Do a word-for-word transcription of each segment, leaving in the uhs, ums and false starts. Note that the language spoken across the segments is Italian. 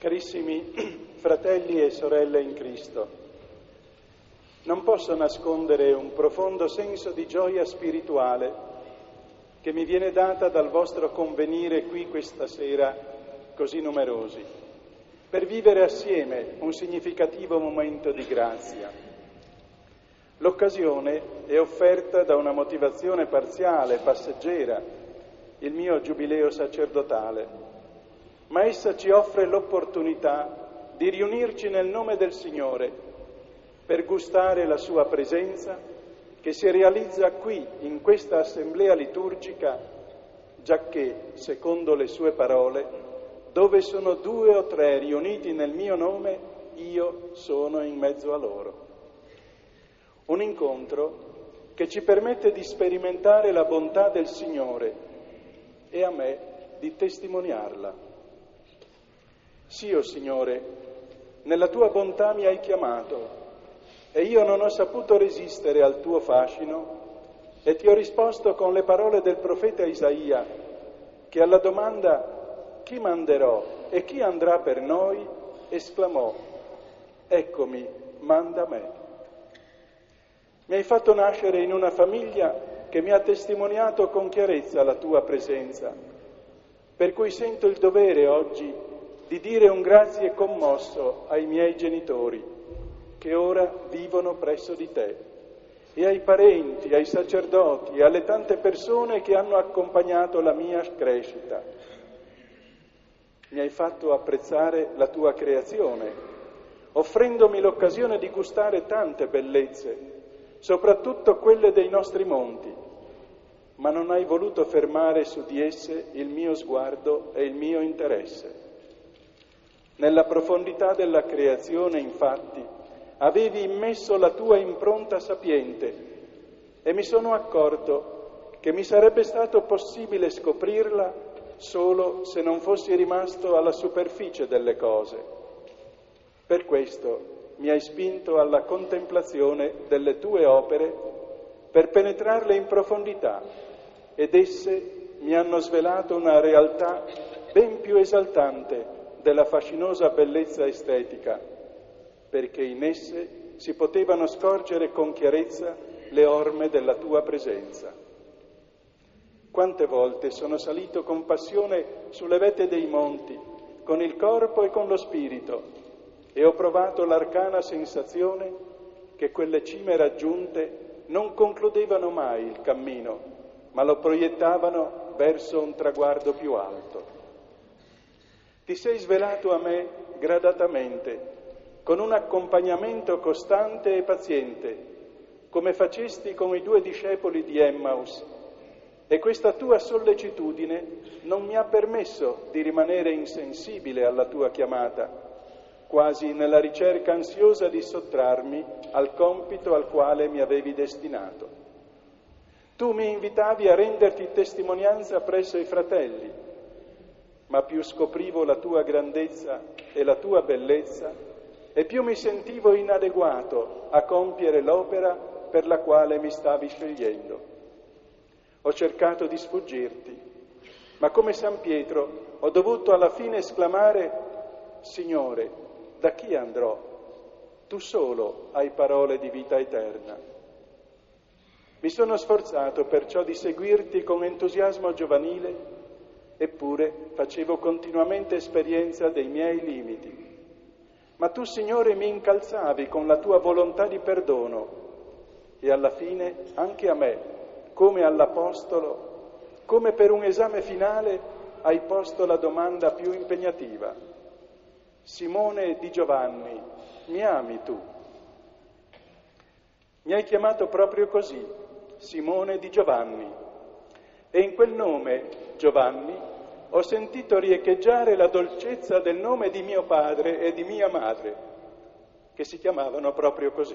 Carissimi fratelli e sorelle in Cristo, non posso nascondere un profondo senso di gioia spirituale che mi viene data dal vostro convenire qui questa sera così numerosi, per vivere assieme un significativo momento di grazia. L'occasione è offerta da una motivazione parziale, passeggera, il mio giubileo sacerdotale, ma essa ci offre l'opportunità di riunirci nel nome del Signore per gustare la sua presenza che si realizza qui, in questa assemblea liturgica, giacché, secondo le sue parole, dove sono due o tre riuniti nel mio nome, io sono in mezzo a loro. Un incontro che ci permette di sperimentare la bontà del Signore e a me di testimoniarla. Sì, o Signore, nella tua bontà mi hai chiamato e io non ho saputo resistere al tuo fascino e ti ho risposto con le parole del profeta Isaia, che alla domanda «Chi manderò e chi andrà per noi?» esclamò «Eccomi, manda me». Mi hai fatto nascere in una famiglia che mi ha testimoniato con chiarezza la tua presenza, per cui sento il dovere oggi di dire un grazie commosso ai miei genitori, che ora vivono presso di te, e ai parenti, ai sacerdoti, e alle tante persone che hanno accompagnato la mia crescita. Mi hai fatto apprezzare la tua creazione, offrendomi l'occasione di gustare tante bellezze, soprattutto quelle dei nostri monti, ma non hai voluto fermare su di esse il mio sguardo e il mio interesse. Nella profondità della creazione, infatti, avevi immesso la tua impronta sapiente e mi sono accorto che mi sarebbe stato possibile scoprirla solo se non fossi rimasto alla superficie delle cose. Per questo mi hai spinto alla contemplazione delle tue opere per penetrarle in profondità ed esse mi hanno svelato una realtà ben più esaltante della fascinosa bellezza estetica, perché in esse si potevano scorgere con chiarezza le orme della tua presenza. Quante volte sono salito con passione sulle vette dei monti, con il corpo e con lo spirito, e ho provato l'arcana sensazione che quelle cime raggiunte non concludevano mai il cammino, ma lo proiettavano verso un traguardo più alto. Ti sei svelato a me gradatamente, con un accompagnamento costante e paziente, come facesti con i due discepoli di Emmaus, e questa tua sollecitudine non mi ha permesso di rimanere insensibile alla tua chiamata, quasi nella ricerca ansiosa di sottrarmi al compito al quale mi avevi destinato. Tu mi invitavi a renderti testimonianza presso i fratelli, ma più scoprivo la tua grandezza e la tua bellezza e più mi sentivo inadeguato a compiere l'opera per la quale mi stavi scegliendo. Ho cercato di sfuggirti, ma come San Pietro ho dovuto alla fine esclamare: Signore, da chi andrò? Tu solo hai parole di vita eterna. Mi sono sforzato perciò di seguirti con entusiasmo giovanile, eppure facevo continuamente esperienza dei miei limiti. Ma tu, Signore, mi incalzavi con la tua volontà di perdono e alla fine anche a me, come all'Apostolo, come per un esame finale, hai posto la domanda più impegnativa. Simone di Giovanni, mi ami tu? Mi hai chiamato proprio così, Simone di Giovanni, e in quel nome, Giovanni, ho sentito riecheggiare la dolcezza del nome di mio padre e di mia madre, che si chiamavano proprio così.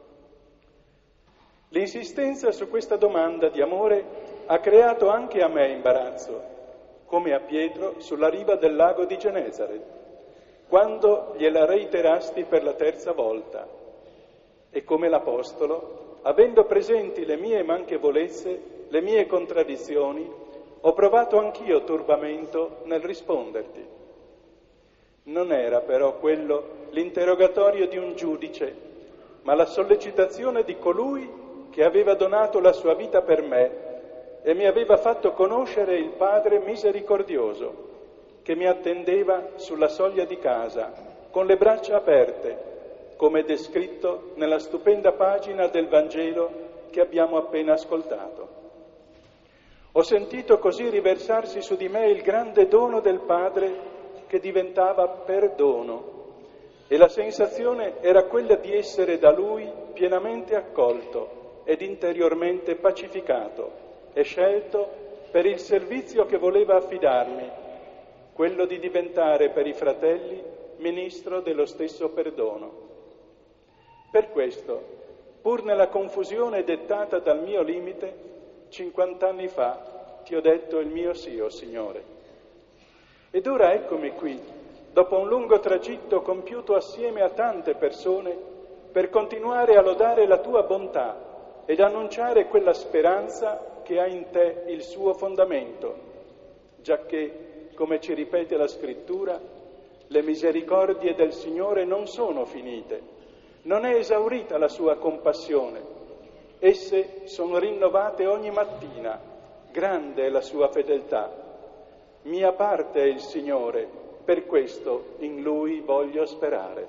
L'insistenza su questa domanda di amore ha creato anche a me imbarazzo, come a Pietro sulla riva del lago di Genesaret, quando gliela reiterasti per la terza volta, e come l'Apostolo, avendo presenti le mie manchevolezze, le mie contraddizioni, ho provato anch'io turbamento nel risponderti. non era però quello l'interrogatorio di un giudice, ma la sollecitazione di colui che aveva donato la sua vita per me e mi aveva fatto conoscere il Padre misericordioso, che mi attendeva sulla soglia di casa, con le braccia aperte, come descritto nella stupenda pagina del Vangelo che abbiamo appena ascoltato. Ho sentito così riversarsi su di me il grande dono del Padre che diventava perdono, e la sensazione era quella di essere da Lui pienamente accolto ed interiormente pacificato e scelto per il servizio che voleva affidarmi, quello di diventare per i fratelli ministro dello stesso perdono. Per questo, pur nella confusione dettata dal mio limite, cinquant'anni fa ti ho detto il mio sì, o Signore. Ed ora eccomi qui, dopo un lungo tragitto compiuto assieme a tante persone, per continuare a lodare la tua bontà ed annunciare quella speranza che ha in te il suo fondamento, giacché, come ci ripete la Scrittura, le misericordie del Signore non sono finite, non è esaurita la sua compassione, esse sono rinnovate ogni mattina, grande è la sua fedeltà. Mia parte è il Signore, per questo in Lui voglio sperare.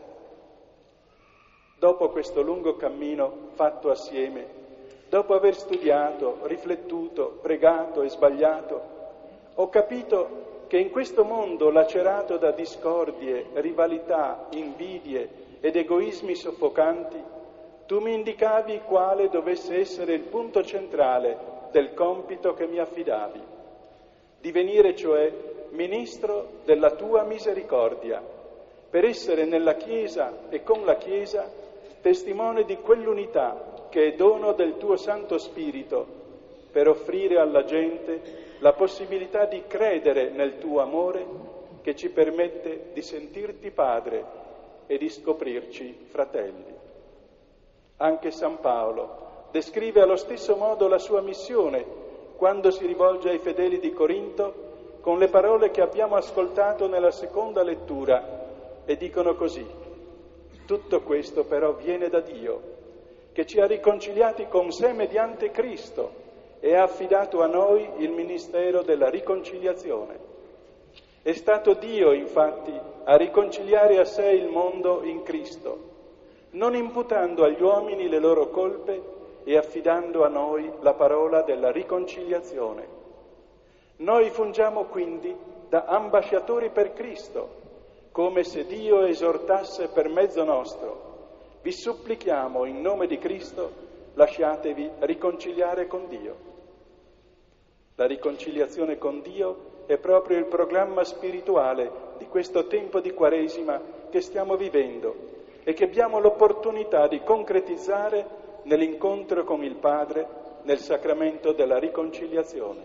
Dopo questo lungo cammino fatto assieme, dopo aver studiato, riflettuto, pregato e sbagliato, ho capito che in questo mondo lacerato da discordie, rivalità, invidie ed egoismi soffocanti, tu mi indicavi quale dovesse essere il punto centrale del compito che mi affidavi. Divenire cioè ministro della tua misericordia, per essere nella Chiesa e con la Chiesa testimone di quell'unità che è dono del tuo Santo Spirito, per offrire alla gente la possibilità di credere nel tuo amore che ci permette di sentirti Padre e di scoprirci fratelli. Anche San Paolo descrive allo stesso modo la sua missione quando si rivolge ai fedeli di Corinto con le parole che abbiamo ascoltato nella seconda lettura e dicono così: tutto questo però viene da Dio, che ci ha riconciliati con sé mediante Cristo e ha affidato a noi il ministero della riconciliazione. È stato Dio, infatti, a riconciliare a sé il mondo in Cristo, non imputando agli uomini le loro colpe e affidando a noi la parola della riconciliazione. Noi fungiamo quindi da ambasciatori per Cristo, come se Dio esortasse per mezzo nostro: vi supplichiamo in nome di Cristo, lasciatevi riconciliare con Dio. La riconciliazione con Dio è proprio il programma spirituale di questo tempo di Quaresima che stiamo vivendo e che abbiamo l'opportunità di concretizzare nell'incontro con il Padre nel sacramento della riconciliazione.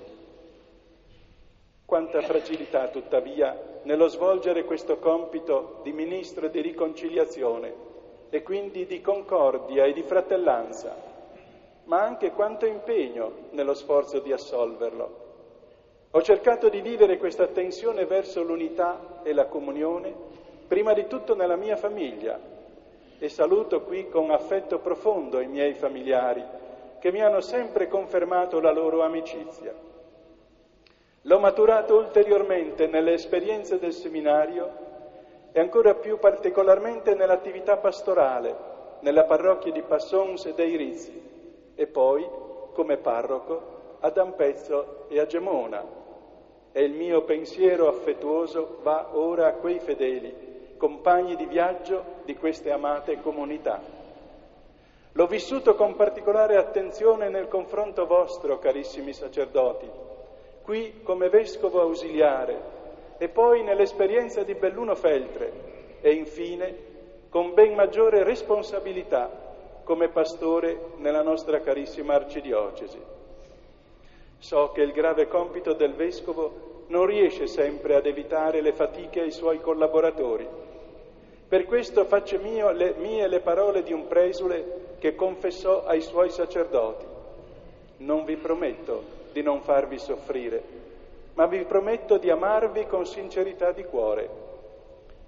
Quanta fragilità, tuttavia, nello svolgere questo compito di ministro di riconciliazione e quindi di concordia e di fratellanza, ma anche quanto impegno nello sforzo di assolverlo. Ho cercato di vivere questa tensione verso l'unità e la comunione, prima di tutto nella mia famiglia, e saluto qui con affetto profondo i miei familiari, che mi hanno sempre confermato la loro amicizia. L'ho maturato ulteriormente nelle esperienze del seminario e ancora più particolarmente nell'attività pastorale, nella parrocchia di Passons e dei Rizzi, e poi, come parroco, ad Ampezzo e a Gemona. E il mio pensiero affettuoso va ora a quei fedeli, compagni di viaggio di queste amate comunità. L'ho vissuto con particolare attenzione nel confronto vostro, carissimi sacerdoti, qui come vescovo ausiliare e poi nell'esperienza di Belluno Feltre e infine con ben maggiore responsabilità come pastore nella nostra carissima arcidiocesi. So che il grave compito del vescovo non riesce sempre ad evitare le fatiche ai suoi collaboratori. Per questo faccio mio le, mie le parole di un presule che confessò ai suoi sacerdoti: non vi prometto di non farvi soffrire, ma vi prometto di amarvi con sincerità di cuore.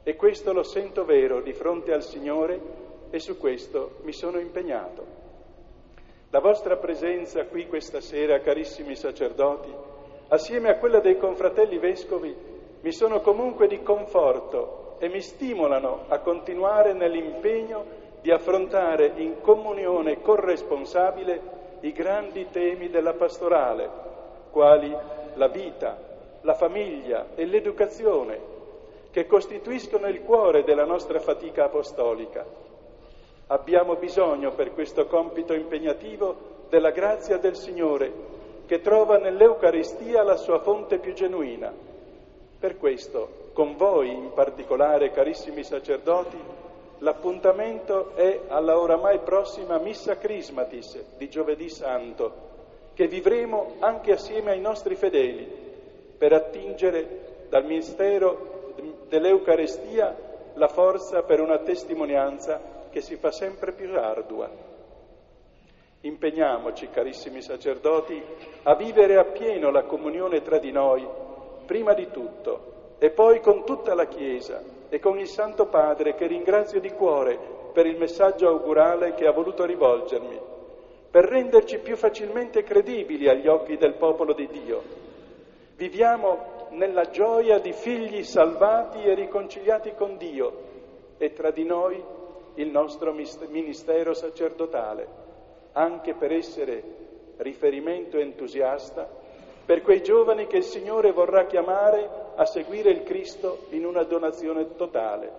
E questo lo sento vero di fronte al Signore e su questo mi sono impegnato. La vostra presenza qui questa sera, carissimi sacerdoti, assieme a quella dei confratelli vescovi, mi sono comunque di conforto e mi stimolano a continuare nell'impegno di affrontare in comunione corresponsabile i grandi temi della pastorale, quali la vita, la famiglia e l'educazione, che costituiscono il cuore della nostra fatica apostolica. Abbiamo bisogno per questo compito impegnativo della grazia del Signore, che trova nell'Eucaristia la sua fonte più genuina. Per questo, con voi in particolare, carissimi sacerdoti, l'appuntamento è alla oramai prossima Missa Chrismatis di Giovedì Santo, che vivremo anche assieme ai nostri fedeli, per attingere dal mistero dell'Eucaristia la forza per una testimonianza che si fa sempre più ardua. Impegniamoci, carissimi sacerdoti, a vivere appieno la comunione tra di noi, prima di tutto, e poi con tutta la Chiesa e con il Santo Padre, che ringrazio di cuore per il messaggio augurale che ha voluto rivolgermi, per renderci più facilmente credibili agli occhi del popolo di Dio. Viviamo nella gioia di figli salvati e riconciliati con Dio, e tra di noi il nostro ministero sacerdotale, anche per essere riferimento entusiasta per quei giovani che il Signore vorrà chiamare a seguire il Cristo in una donazione totale.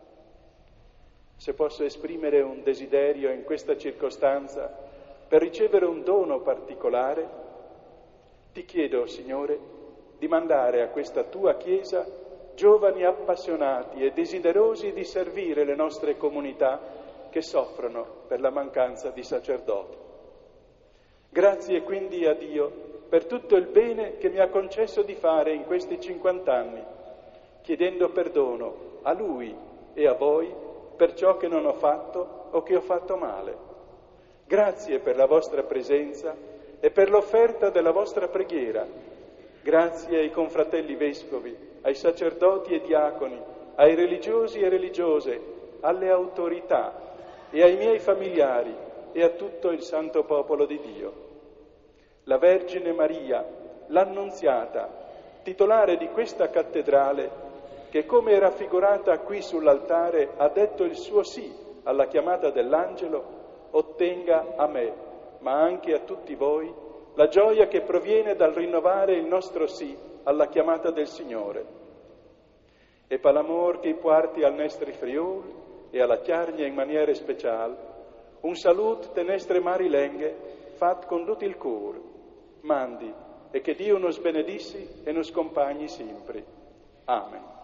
Se posso esprimere un desiderio in questa circostanza per ricevere un dono particolare, ti chiedo, Signore, di mandare a questa tua Chiesa giovani appassionati e desiderosi di servire le nostre comunità che soffrono per la mancanza di sacerdoti. Grazie quindi a Dio per tutto il bene che mi ha concesso di fare in questi cinquant'anni, chiedendo perdono a Lui e a voi per ciò che non ho fatto o che ho fatto male. Grazie per la vostra presenza e per l'offerta della vostra preghiera. Grazie ai confratelli vescovi, ai sacerdoti e diaconi, ai religiosi e religiose, alle autorità e ai miei familiari e a tutto il santo popolo di Dio. La Vergine Maria, l'Annunziata, titolare di questa cattedrale, che come è raffigurata qui sull'altare ha detto il suo sì alla chiamata dell'angelo, ottenga a me, ma anche a tutti voi, la gioia che proviene dal rinnovare il nostro sì alla chiamata del Signore. E per l'amor che porti al nostri Friuli e alla Chiarnia in maniera speciale, un salut te nestre mari lenghe, fat con tutto il cuore. Mandi, e che Dio nos benedissi e nos compagni sempre. Amen.